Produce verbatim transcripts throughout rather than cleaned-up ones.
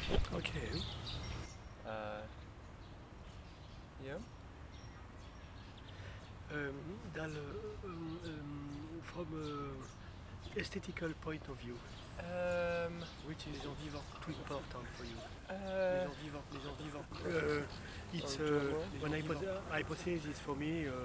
Okay. Uh, yeah. Um, dans le, um, um, from a aesthetical point of view, Um, which is too important for you? uh, Uh, it's Oh, uh, Joe, when hypo- hypothesis for me. Uh,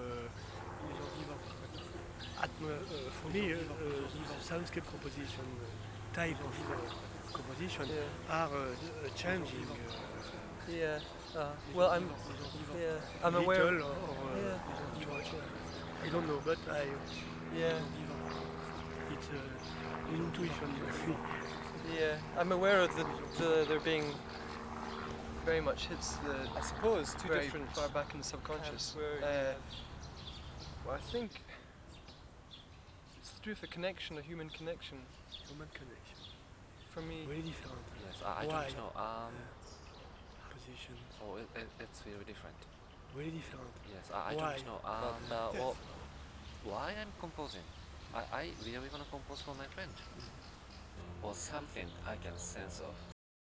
atmo- uh, for me, uh, uh, soundscape composition uh, type of uh, composition Yeah. are uh, changing. Uh, Yeah. Uh, well, I'm. Yeah. I'm little aware. or, or Yeah. too much. I don't know, but I Yeah. it's uh, an intuition. Yeah. I'm aware of the, the there being very much hits the. I suppose two very different far back in the subconscious. Uh, well, I think it's to do with a connection, a human connection. Human connection. For me. Very different. Yes, I, I Why? don't know. Um, Position. oh, it, it, it's very different. Very different. Yes, I, I Why? don't know. Um, uh, Yes. well, why I'm composing? I, I really wanna compose for my friend, or something I can sense of.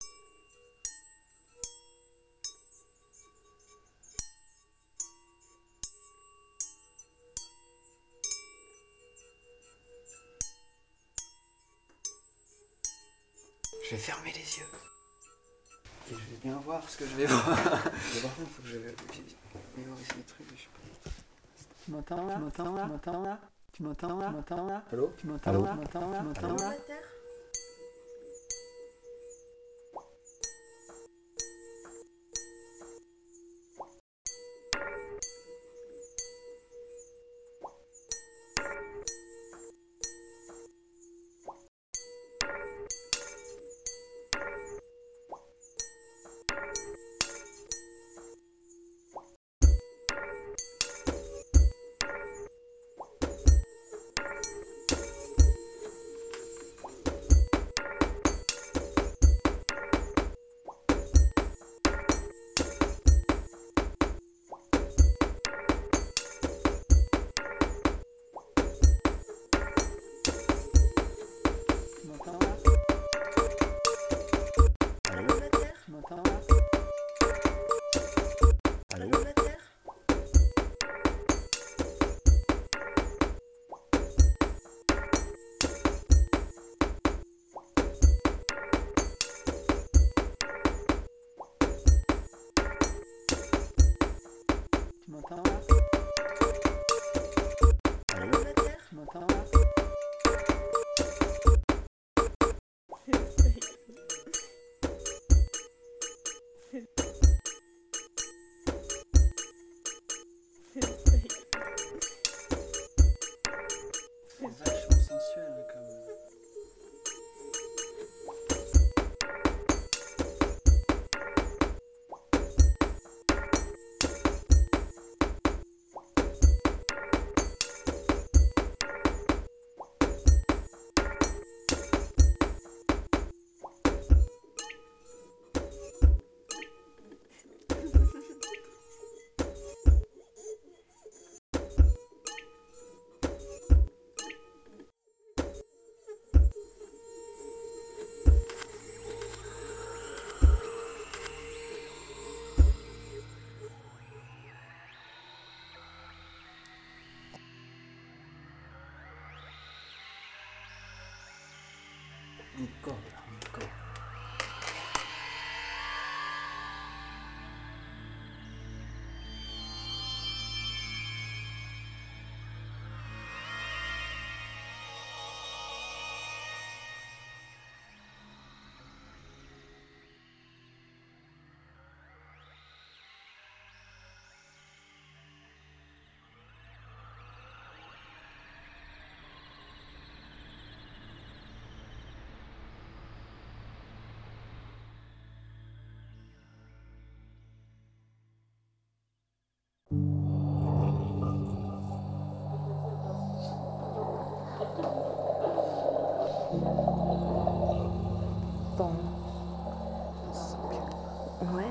Je vais fermer les yeux. Et je vais bien voir ce que je vais voir. Je vais voir, il faut que je mémorise les trucs, je sais pas. Tu m'entends là? Tu m'entends là? Tu m'entends là? Tu m'entends là? Tu m'entends là? Allô? Tu m'entends là? Tu m'entends là? Tu m'entends là? Encore, encore. Bon. Ouais.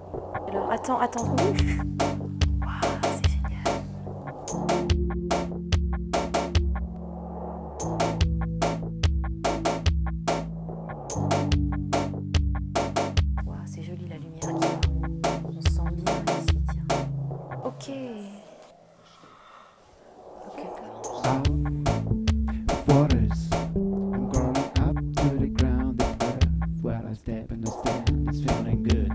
Alors, attends, attends. Waouh, c'est génial. Waouh, c'est joli la lumière qui va. On se sent bien ici, tiens. Ok. Ok, d'accord. Out waters, I'm crawling up to the ground. The earth, while I step and I stand, it's feeling good.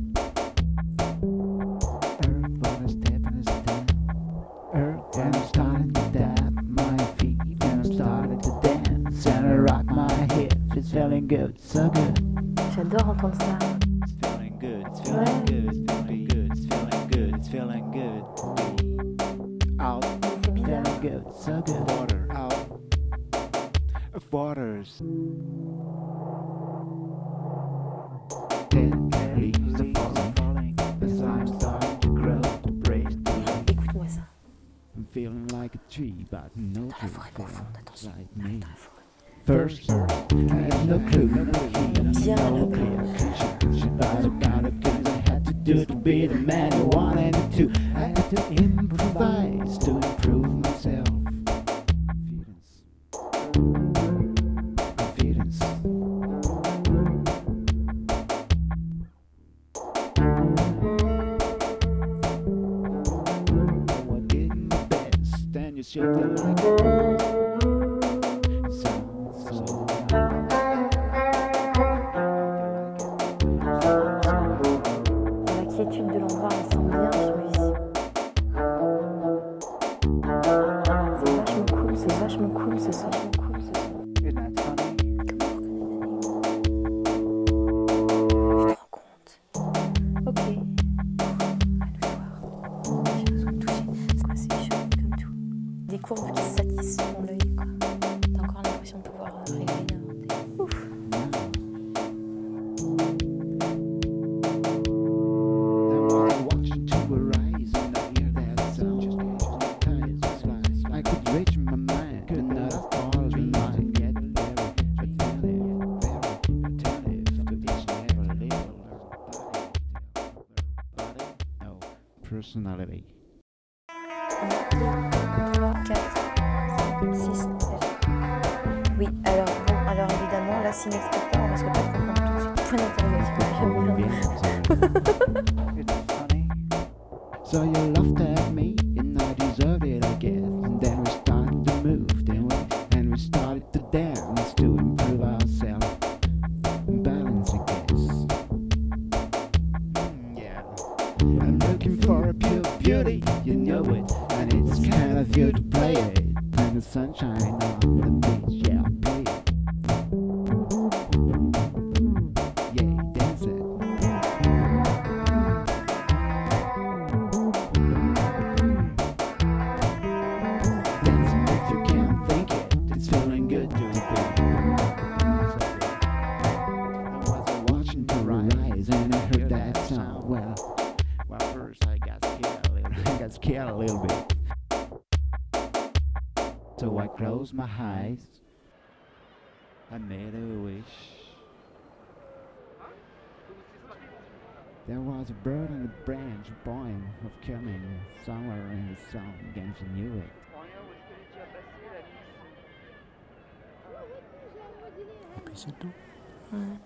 Earth, while I step and I stand. Earth, and I'm starting to tap my feet, and I'm starting to dance, and I rock my hips. It's feeling good, so good. J'adore entendre ça. It's feeling good, it's feeling good, it's feeling good, it's feeling good, it's feeling good. Out, C'est bizarre. feeling good, so good. Water, out of waters. Dead leaves are falling, falling. As I'm starting to grow, to break through. Écoute-moi ça. I'm feeling like a tree, but no Dans la tree forêt profonde, feels attention. like Dans me. la forêt. First, I had no clue, Bien no là-bas. clear vision about the kind of things I had to do to be the man you wanted me to. I had to improvise to improve myself. Confidence. So I did my best, and you should have liked it. So, so. La quiétude de l'endroit me semble bien celui-ci. C'est vachement cool, c'est vachement cool ce son. Vachement cool ce son. Isn't that funny? Tu te rends compte? Ok. À nous voir. J'ai besoin de toucher. C'est quoi, c'est chaud comme tout. Des courbes qui satisfont l'œil, quoi. T'as encore l'impression de pouvoir euh, rêver, inventer. Ouf. Then while I'm watching to arise and I hear that sound, time flies. I could reach my mind, could not fall in line, get very attentive, very attentive to each and every little body, no personality. un, deux, trois, quatre, cinq, six, sept. Oui, alors, bon, alors évidemment, là, s'il n'explique pas, on va se reprendre tout de suite. Point d'interrogation. J'aime bien. It's funny. So you laughed at me, and I deserved it, I guess. And then we started to move, then we, and we started to dance to improve ourselves. Balance, I guess. Mm, yeah. I'm looking for a pure beauty, you know it, and it's kind of you to play it. And the sunshine on the beach, yeah, play it. Yeah, dance it. Dancing if you can't think it, it's feeling good to be. I was watching to rise and I heard that sound. Well, well, first I got scared a little bit. I got scared a little bit. So I closed my eyes. I made a wish. There was a bird on the branch, a poem of coming somewhere in the song, and she knew it. Et puis c'est tout. Ouais.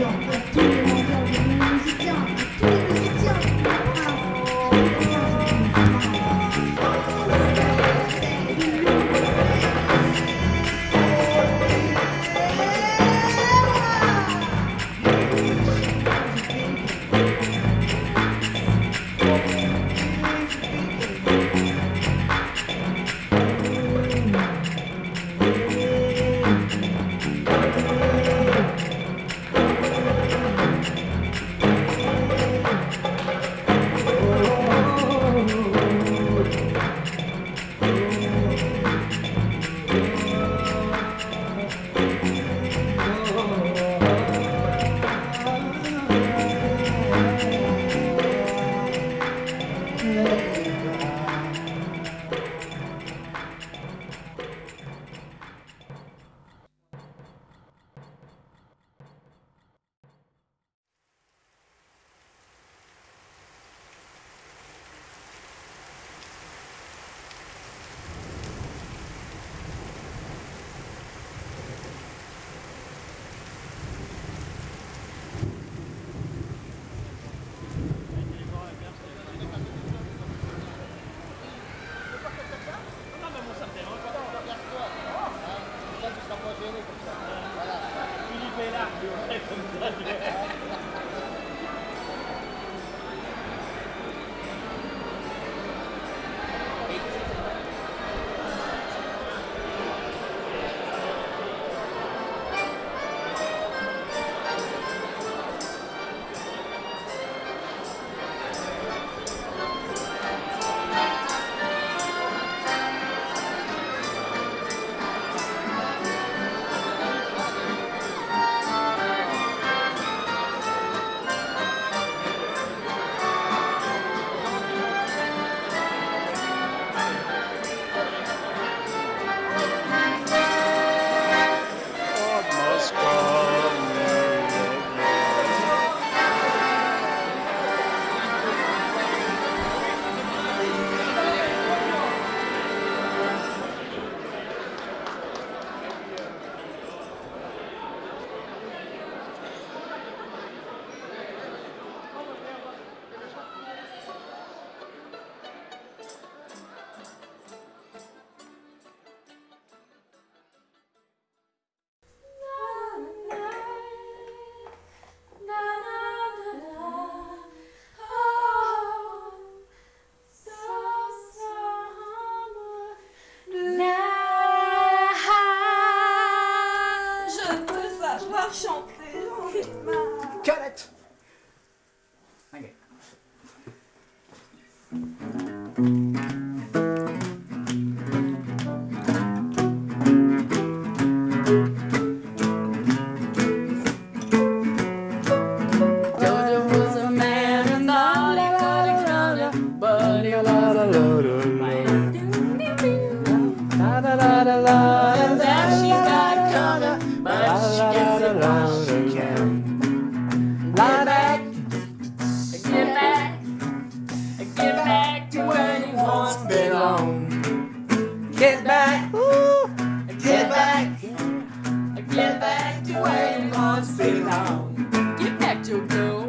Jojo, à tous les menteurs, tous les musiciens, à tous les musiciens, Calette. Ok. Jojo was a man and all he could have done, but he was a little man. And there she's got color, but she gets it while she can. Get back, get back, get back to where you once belonged. Get back, ooh, get back, get back to where you once belonged. Get back, Jojo.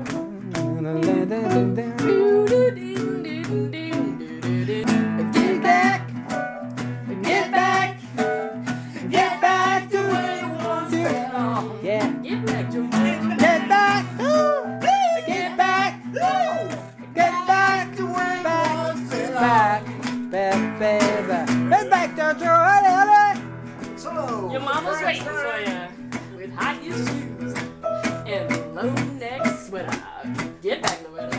Get back, get back, get back to where you once belonged. Yeah, get back, Jojo. Get back, ooh, get back, ooh, get back to where you once belonged. Back, back, baby, get back, Jojo. Solo. Your mama's waiting for you with high heel shoes and a low neck sweater. Get back, Loretta.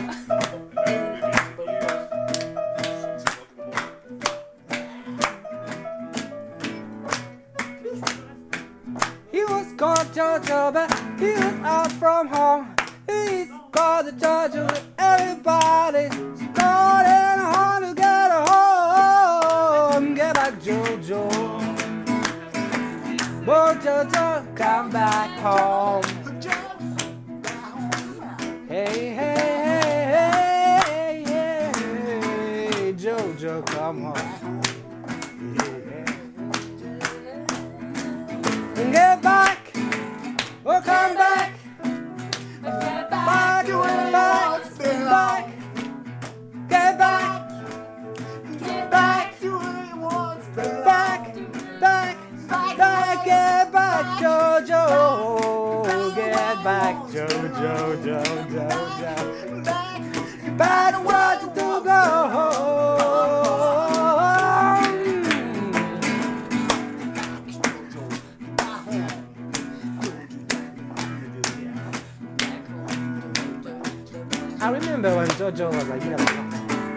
He was called Jojo, but he was out from home. He's called the Jojo with everybody. She's calling home to get her home. Get back, Jojo. Oh, Jojo, come back home. Hey, hey, hey, hey, hey, hey, Jojo, come home. And get back, oh come back, Joe, Joe, Joe, Joe. Back where to go home. I remember when Jojo was like, you know,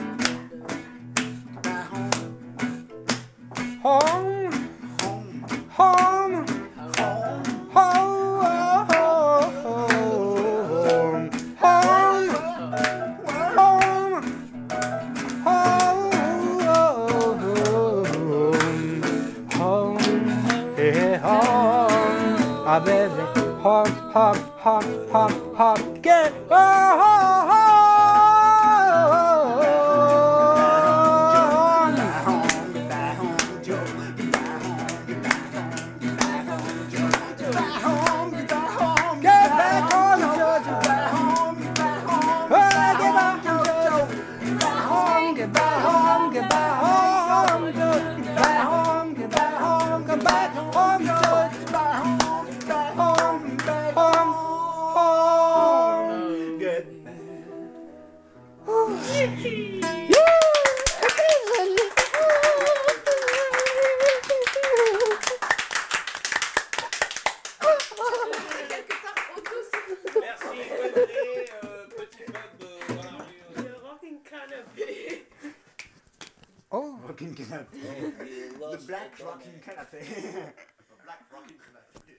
home, home, home, home, home, home, home, home, hey, home, ah, baby, home, home, home, home, home, get home. Oh, rocking canapé. The black rocking canapé. The black rocking canapé.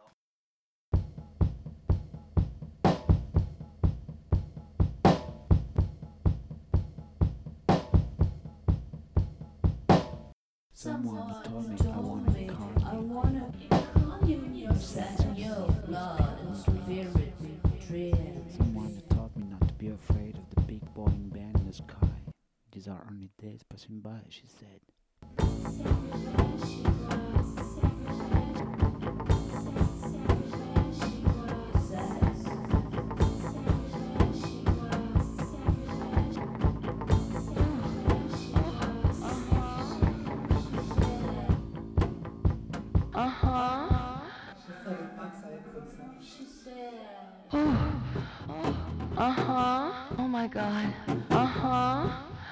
Someone told me I want to incarnate. I wanna incarnate yourself in your blood and spirit dread. Someone taught me not to be afraid of the big boring band in the sky. These are only days passing by, she said. Uh-huh. Uh-huh. Oh my god. Uh-huh.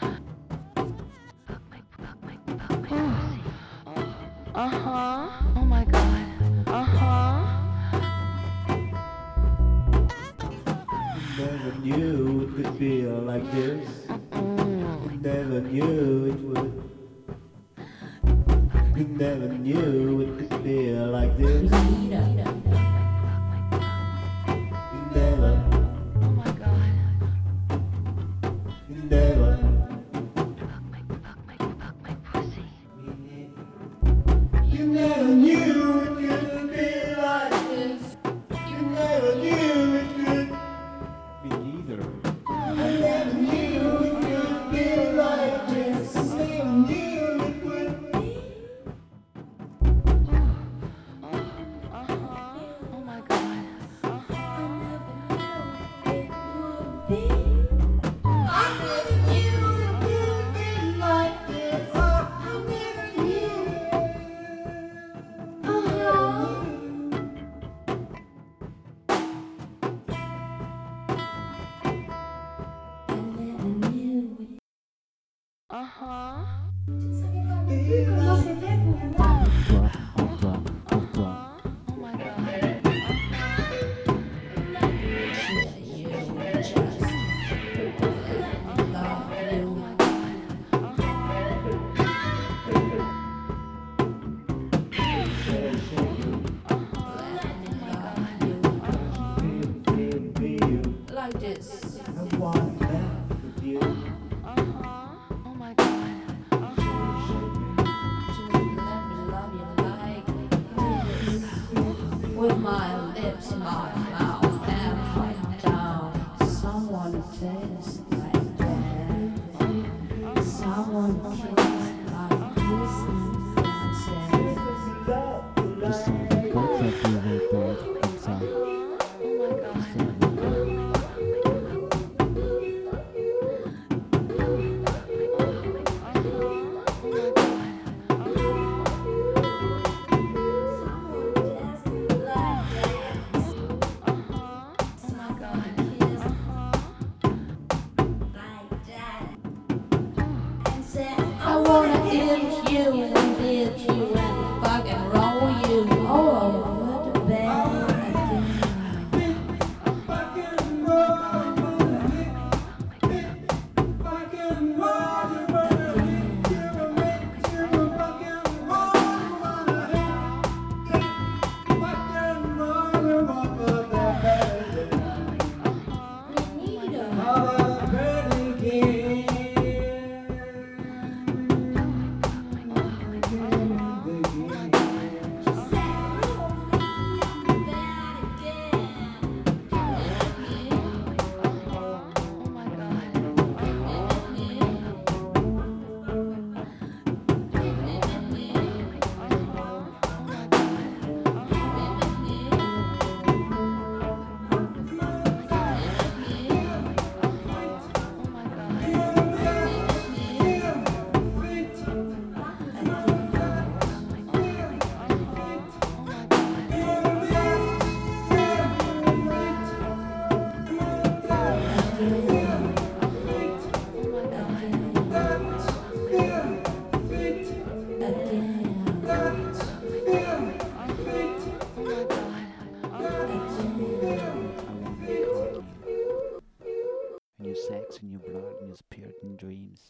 Uh-huh. Oh my god. Uh-huh. Never knew it could be like this. Never knew it would. Never knew it could be like this. Never. Oh my god. Never. You never knew it could be like this. You never knew it could. Me neither. I never knew it could be like this. I never knew it would be. Uh-huh. Oh my god. Uh-huh. Comment c'est fait pour moi? Toi, en toi, pour toi. Oh my god. Like this. I want that with you. Uh-huh. Oh my god. Uh-huh. Just let me love you like this. With my lips, my mouth, and my tongue. Someone taste like that. Someone kiss like this and say, Je sens ton corps s'attirer pour être comme ça. oh my god. Oh my sex in your blood, in your spirit, in dreams.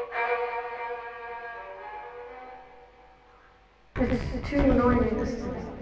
It's too annoying.